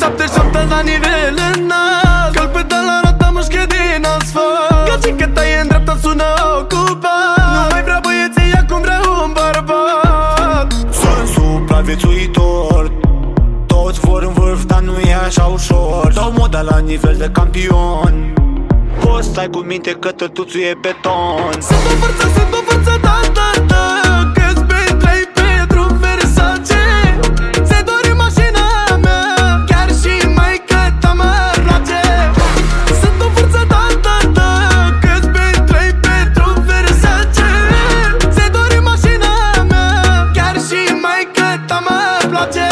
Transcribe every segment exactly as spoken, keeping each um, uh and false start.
șapte șapte la nivel înalt, că-l pedal la roata mușcă din asfalt. Gagică-ta e în dreapta, sună ocupat. Nu mai vrea băieții, acum vrea un bărbat. Sunt supraviețuitor, toți vor în vârf, dar nu e așa ușor. Dau moda la nivel de campion, poți stai cu minte că tătuțul e beton. Sunt o forță, sunt o forță, da, da, da, că-ți bei trei Pedro Versace. Se doare mașina mea, chiar și maică-ta mă place. Sunt o forță, da, da, da, că-ți bei trei Pedro Versace. Se doare mașina mea, chiar și maică-ta mă place.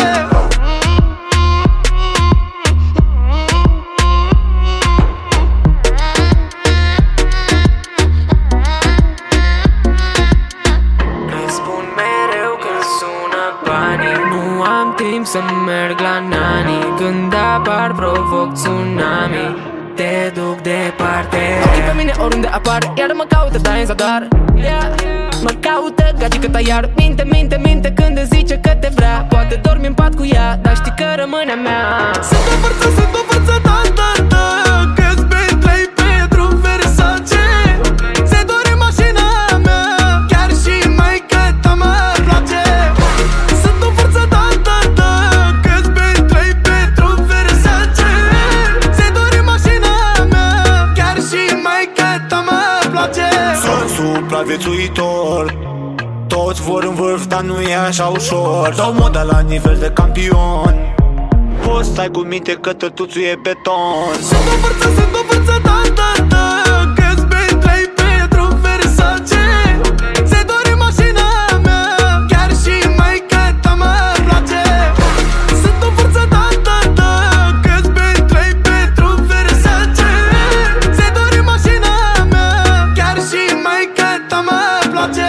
Să merg la nani, când apar provoc tsunami. Te duc departe. Ochii pe mine oriunde apar, iar mă caută, da în zadar, yeah. Mă caută gagică-ta iar. Minte, minte, minte când îți zice că te vrea. Poate dormi în pat cu ea, dar știi că rămâne a mea. Sunt o forță, sunt o forță, da, da, da, că-ți bei trei Pedro Versace. Se doare mașina mea, chiar și maică-ta mă place. Sunt o forță, da, da, da, că-ți bei trei Pedro Versace. Se doare mașina mea, chiar și maică-ta mă place. Sunt supraviețuitor, toți vor în vârf, dar nu e așa ușor. Dau moda la nivel de campion, poți stai cu minte că tătuțul e beton. Sunt o forță, sunt o forță, da, da, da, că-ți bei trei Pedro Versace. Se doare mașina mea, chiar și maică-ta mă place. Sunt o forță, da, da, da, că-ți bei trei Pedro Versace. Se doare mașina mea, chiar și maică-ta mă place.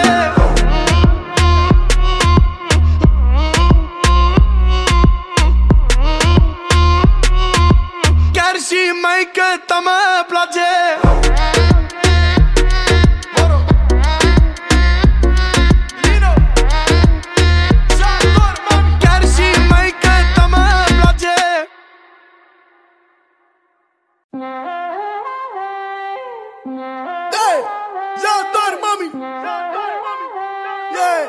Chiar și maică-ta mă place. Chiar și maică-ta mă place. Hey, Zadar, mami. Yeah.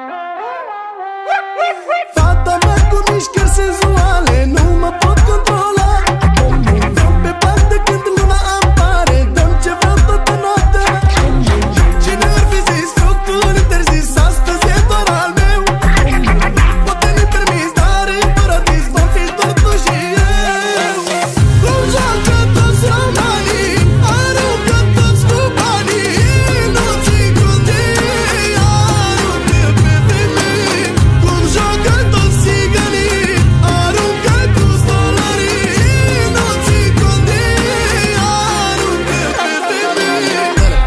Fata mea cu mișcări senzuale, nu mă pot controla. Pe bande când luna apare, dăm ce vreau toată noaptea. Cine ar fi zis, fructul interzis, astăzi e doar al meu. Poate nu-i permis, dar în paradis vom fi doar tu și eu. Cum joacă toți romanii, aruncă toți cu banii. Nu ți cunde, aruncă pe femei. Cum joacă toți țiganii, aruncă cu stolarii. Nu ți cunde, aruncă pe femei.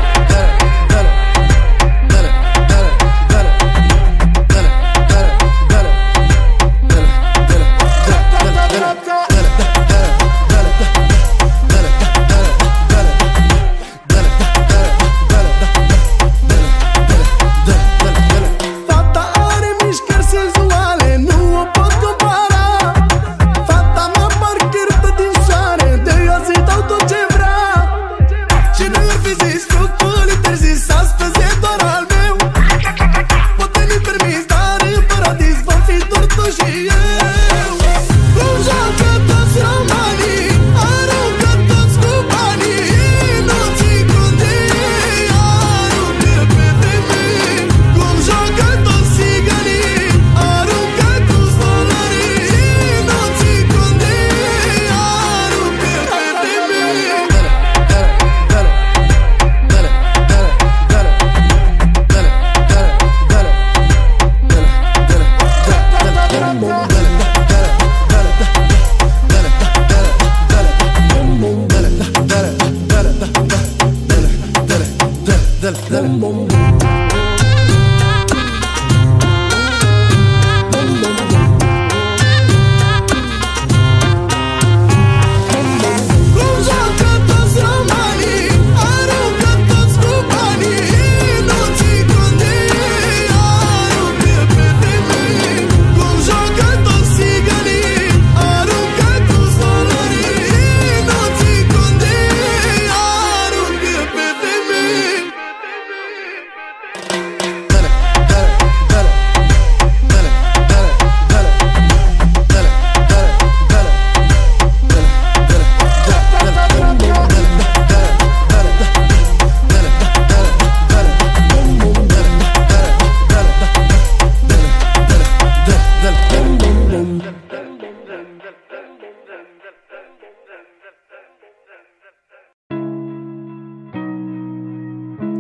Fata are mișcări senzuale, nu o pot compara. Fata mea parcă râtă din soare, de eu zi dau tot ce vrea. Cine ar fi zis, fructul interzis, astăzi e doar al meu. Poate nu-i permis, dar în paradis vom fi doar tu și eu. Cum joacă toți romanii, aruncă toți cu banii. Nu ți cunde, aruncă pe femei. Cum joacă toți țiganii, aruncă cu stolarii. Nu ți cunde, aruncă pe femei. Cum joacă toți romanii, aruncă toți cu banii. Nu ți cunde, aruncă pe femei. Cum joacă toți țiganii, aruncă cu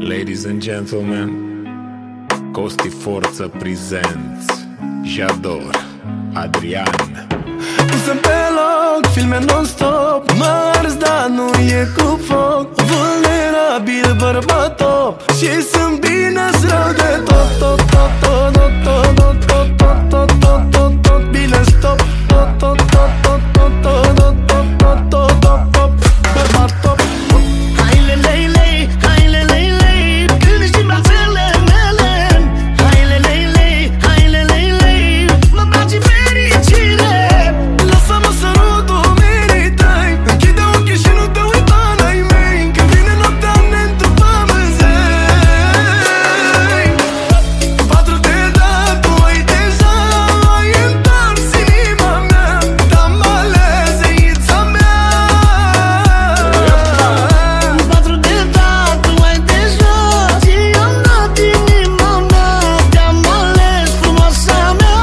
Ladies and gentlemen, Costi Forță presents Jador, Adrian. Pusem pe loc, filme non-stop. Mă ars, dar nu e cu foc. Vulnerabil, bărbat top. Și sunt bine-s rău de tot. Tot, tot, tot, tot, tot, tot, tot, tot, tot, tot, tot, bine stop. Tot, tot, tot, tot, tot, tot, tot, tot, tot, tot, tot, tot, bărbat top. Hai le lei lei, hai le lei lei, când ești în brațele mele. Hai le lei lei, hai le lei lei, mă place fericire. Lasă-mă sărut umerii tăi, închide ochii și nu te uita n-ai mei. Când vine noaptea ne întrupăm în zei. Patru de dat, tu ai deja, ai întors inima mea. Te-am ales, eița mea. Patru de dat, tu ai deja, ți-am dat inima mea. Te-am ales, frumoasa mea.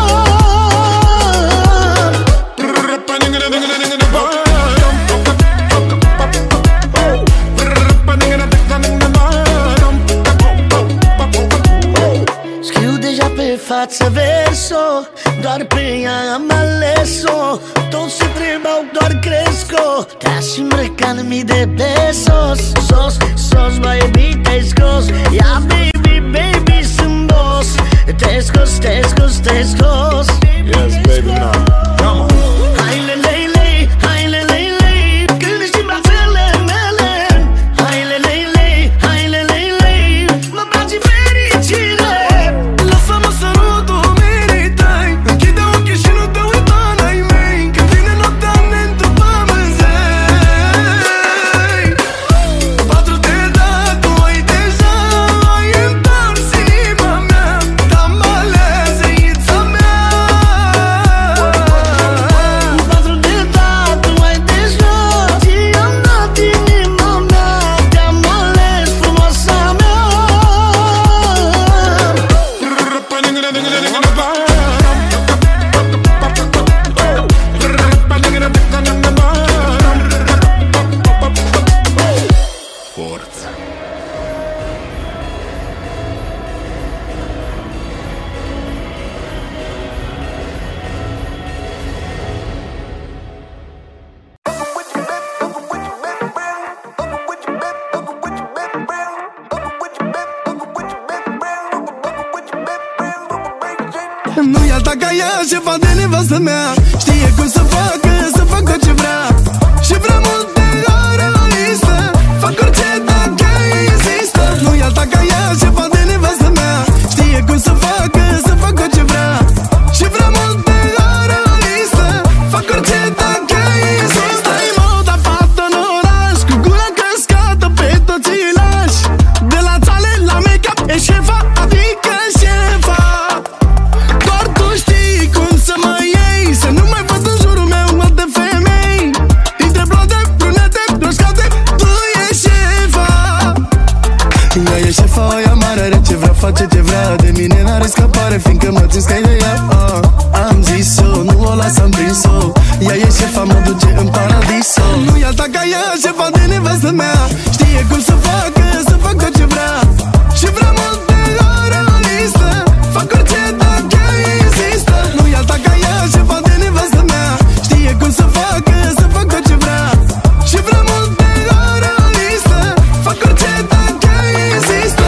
Scriu deja pe față verso, doar pe ea am ales-o. Toți se întrebau, doar cresc-o. Te-aș îmbrăca în mii de pesos. Sos, sos, baby, te-ai scos. Ia, baby, baby, sunt boss. Te-ai scos, te-ai scos, te-ai scos. Yes, baby, now. Come on. Hai le lei lei, hai le lei lei, când ești în brațele mele. Hai le lei lei, hai le lei lei, mă place fericire. Lasă-mă sărut umerii tăi, închide ochii și nu te uita n-ai mei. Când vine noaptea ne întrupăm în zei. Patru de dat, tu ai deja, ai întors inima mea. Te-am ales, eița mea. Patru de dat, tu ai deja, ți-am dat inima mea. Te-am ales, frumoasa mea. Forță. Nu e alta ca ea, șefa de nevastă mea. Știe cum să facă, să facă ce vrea. Și vrea multe ore la listă. Fac orice dacă insistă. Nu e alta ca ea, șefa de nevastă mea. Știe cum să facă, să facă ce vrea. Și vrea multe ore la listă. Fac orice dacă insistă. Ai moda fată în oraș, cu gura căscată pe toți îi lași. De la țale la make-up e șefa, adică șefa. Doar tu știi cum să mă iei, să nu mai văd în jurul meu multe femei. Dintre blonde, brunete, roșcate, tu ești șefa. Ea e șefa, o ea mare, are ce vrea, face ce vrea. De mine n-are scăpare, fiindcă mă țin scai de ea. uh, Am zis-o, nu o las, am prins-o. Ea e șefa, mă duce în paradiso. Nu e alta ca ea, șefa de nevastă mea. Știe cum să facă, să facă ce vrea. Și vrea multe ore la listă. Fac orice dacă insistă. Nu e alta ca ea, șefa de nevastă mea. Știe cum să facă, să facă ce vrea. Și vrea multe ore la listă. Fac orice dacă insistă.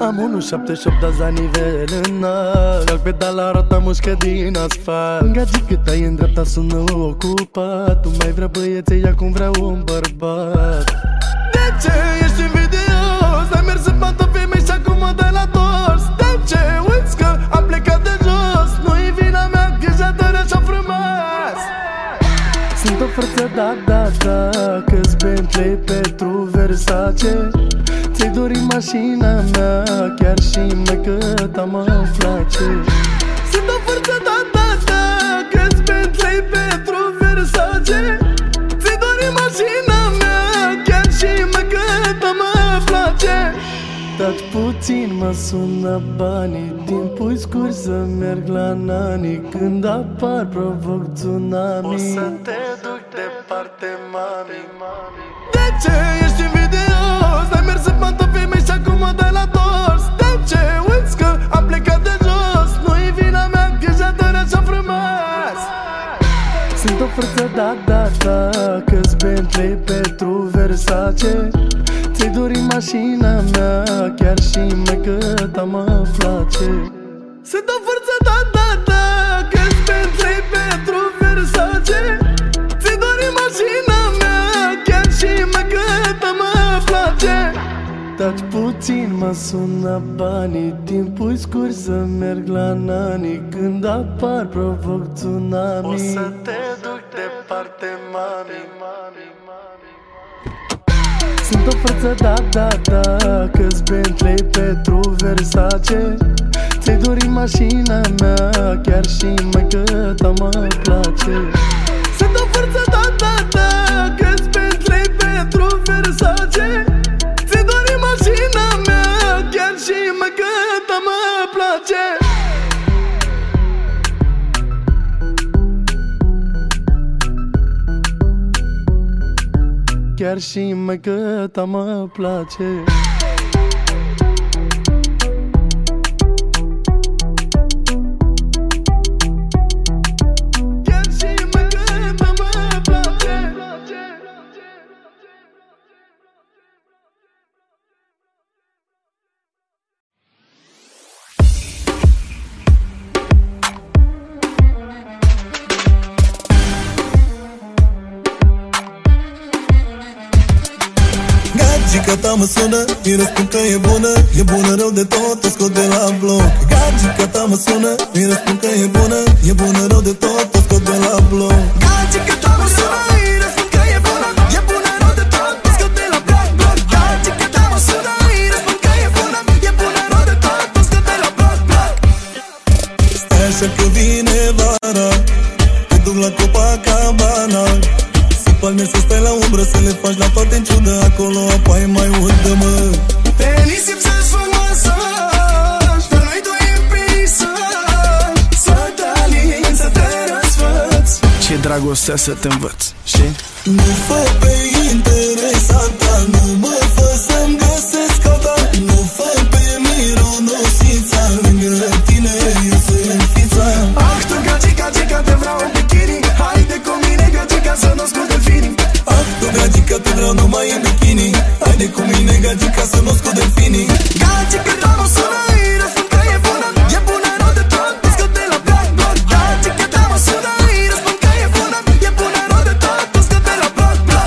Am unu șapte opt dați la nivel înalt. Calc pedala, rota mușcă din asfalt. Gagică ta-i în dreapta sună ocupat. Tu mai vrea băieței, acum vreau un bărbat. De ce ești invidios? Ai mers în patru femei și acum mă dai la dos. De ce uiți că am plecat de jos? Nu-i vina mea că ești atât așa frumos. Sunt o forță, da, da, da, că-s Bentley, Petru, Versace. Ți-ai dori mașina mea, chiar și mecăta mă place. Sunt o forță, da, da, da, că-s Bentley, Petru, Versace. Ți-ai dori mașina mea, chiar și mecăta mă place. Taci puțin, mă sună banii, timpul-i scurt să merg la nani. Când apar provoc tsunami. O să te duc departe, mami. De ce ești invidios? Ai mers în patru femei și acum mă dai la dos. De ce uiți că am plecat de jos? Nu-i vina mea că ești atât așa frumos. Sunt o forță, da, da, da, că-s Bentley, Petru, Versace. Ți-ai dori mașina mea, chiar și mecăta mă place. Sunt o forță, da, da, da, că-s Bentley, Petru, Versace. Ți-ai dori mașina mea, chiar și mecăta mă place. Taci puțin, mă sună banii, timpul-i scurt să merg la nani. Când apar provoc tsunami. O să te duc departe, mami. Sunt o forță, da, da, da, că-s Bentley, Petru, Versace. Ți-ai dori mașina mea, chiar și mecăta mă place. Sunt o forță, da, da, da, că-s Bentley, Petru, Versace. Ți-ai dori mașina mea, chiar și mecăta mă place. Chiar și mecăta mă place. Chiar și mecăta mă place. Gagica ta mă sună, îi răspund că e bună. E bună rău de tot, o scot de la bloc. Gagica ta mă sună, îi răspund că e bună. E bună rău de tot, o scot de la bloc. Gagica ta mă sună, îi răspund că e bună. E bună rău de tot, o scot de la bloc, bloc. Gagica ta mă sună, îi răspund că e bună. E bună rău de tot, o scot de la bloc, bloc. Stai așa că vine vara, te duc la Copacabana. Palme să stai la umbră, să le faci la toate în ciudă. Acolo apa e mai udă-mă. Pe nisip să-ți fac masaj, dar noi doi în peisaj. Să te alin, să te răsfăț. Ce dragostea să te învăț, știi? Nu fă pe interesanta, nu mă fă să-mi găsesc alta. Nu fă pe mironosița, lângă tine eu sunt fița. Ah, tu gagica, gagica, te vreau în bikini. Haide cu mine, gagica, să nu scot delfinii. Ah, tu gagica, te vreau numai în bikini. Haide cu mine, gagica, să nu scot delfinii. Gagica, ta mă sună, îi răspund că e bună. E bună rău de tot, o scot de la bloc, bloc. Gagica, ta mă sună, îi răspund că e bună. E bună rău de tot, o scot de la bloc, bloc.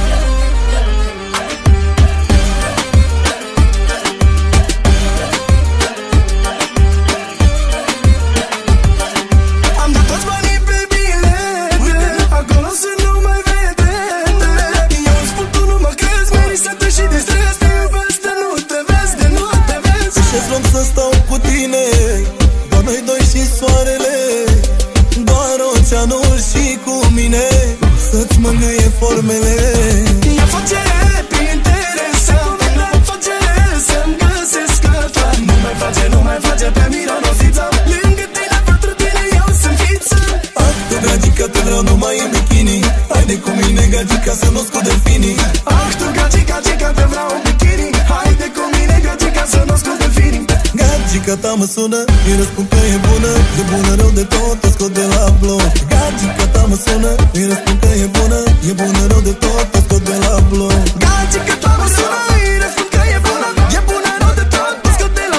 Am dat toți banii pe bilete, acolo să nu mai vede. Eu îmi spun, tu nu mă crezi, merisată și de stres. Te iubesc, de nu te vezi, de nu te vezi. Și-ți luăm să stau cu tine, doar noi doi și soarele. Doar oceanul și cu mine, să-ți mângâie formele. Ia face pe interesant, la face să-mi găsesc alta. Nu mai face, nu mai face pe mironosița. Lângă tine, pentru tine eu sunt fiță. Ah, tu gagica, te vreau numai în bikini. Haide cu mine, gagica, să nu scot delfinii. Ah, tu gagica, gagica, te vreau în bikini. Haide cu mine, gagica, să nu scot delfinii. Gagica ta mă sună, îi răspund că e bună. E bună rău de tot, o scot de la bloc. Gagica ta mă sună, îi răspund că e bună. E bună rău de tot, o scot de la bloc. Gagica, ta mă sună, îi răspund că e bună. E bună rău de tot, o scot de la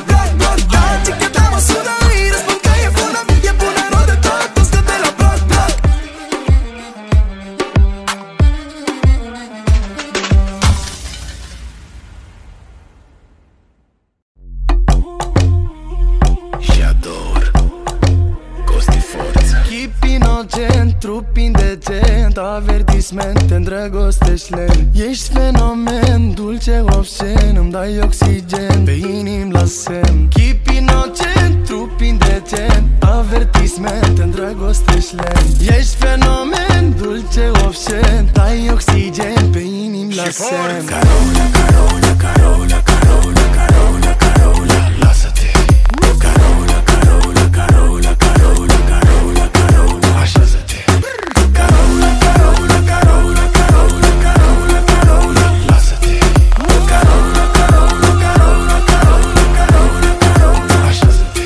trup indecent, avertisment, te îndrăgostești lent. Ești fenomen, dulce obscen, îmi dai oxigen, pe inim la semn. Chip inocent, trup indecent, avertisment, te îndrăgostești lent. Ești fenomen, dulce obscen, dai oxigen, pe inim la semn. Carola, Carola, Carola, Carola, Carola, Carola, lasă-te. Carola, Carola, Carola, Carola, Carola, Carola, așează-te. Carola, Carola, Carola, Carola, Carola, Carola, lasă-te. Carola, Carola, Carola, Carola, Carola, Carola, așează-te.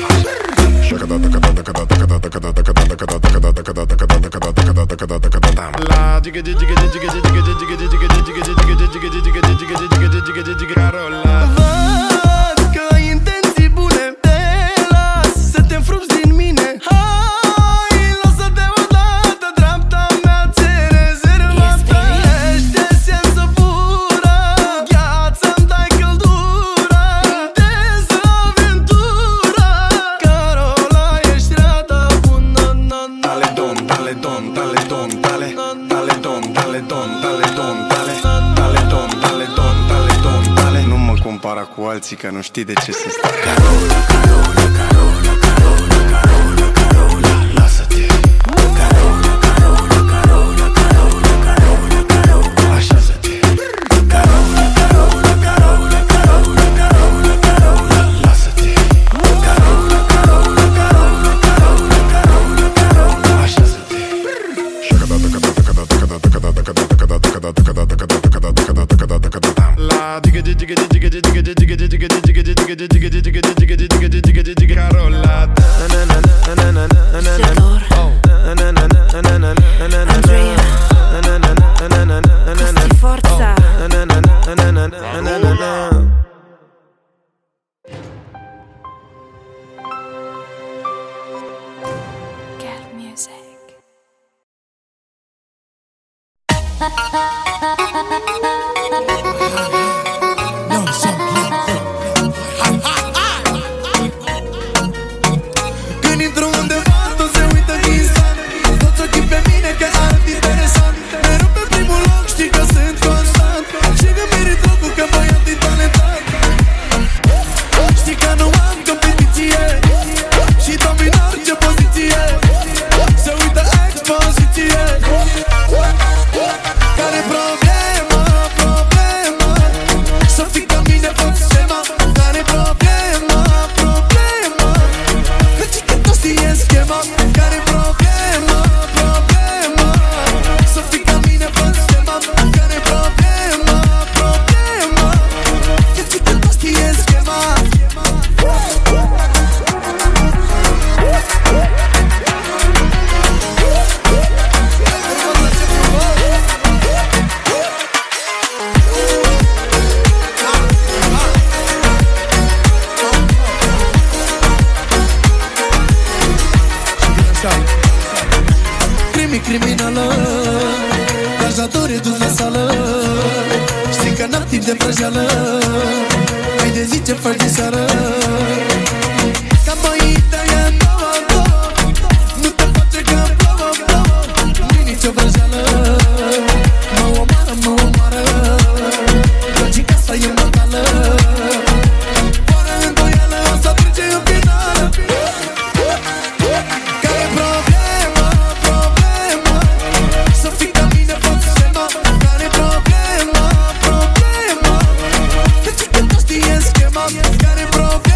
La diga diga diga diga diga diga diga diga diga diga diga diga diga diga Carola. Văd că ai intenții bune, te las să te înfrupți din mine. Hai, lasă-te odată, dreapta mea ți-e rezervată. Ești esență pură, gheață-mi dai căldură, intensă aventură. Carola, ești rata bună. Dale don, dale don, dale don, dale Dale don, dale don, dale don, dale Dale don, dale don, dale don, dale. Nu mă compara cu alții că nu știi de ce să stai. Carola, Carola, Carola, Carola, Carola, Carola, lasă-te. Carola, Carola, Carola, Carola, Carola, Carola, așează-te. Carola, Carola, Carola, Carola, Carola, Carola, lasă-te. Carola, Carola, Carola, Carola, Carola, Carola, așează-te. La diga diga diga diga diga diga diga diga diga diga diga diga diga diga diga diga diga diga Carola. Andrea, questa forza. Get music. Când intru undeva, toți se uită instant, toți ochii pe mine că art interesant. Mereu pe primul loc, știi că sunt constant, și că merit locul că băiat e talentat. Știi că nu am competiție și domin orice poziție, se uită expoziție. Care-i problema, problema, să fii ca mine fac schema. Care-i problema, problema, că ți că toți știe schema. Care-i problema, problema, să fii ca mine fac schema. Care-i problema, problema, că ți că toți știe schema. Crimi criminală, cazatorii dus la sală. Știi că n-am timp de vrăjeală, hai de zi ce faci de seară. Ca băită e nouă, nouă, nu te face că plouă, plouă. Nu-i nicio vrăjeală, mă omoară, mă omoară. Logica asta e mortală, fără îndoială o să trece în finală. Care-i problema, problema, să fii ca mine fac schema. Care-i problema, problema, că ți că toți știe schema. Care-i problema.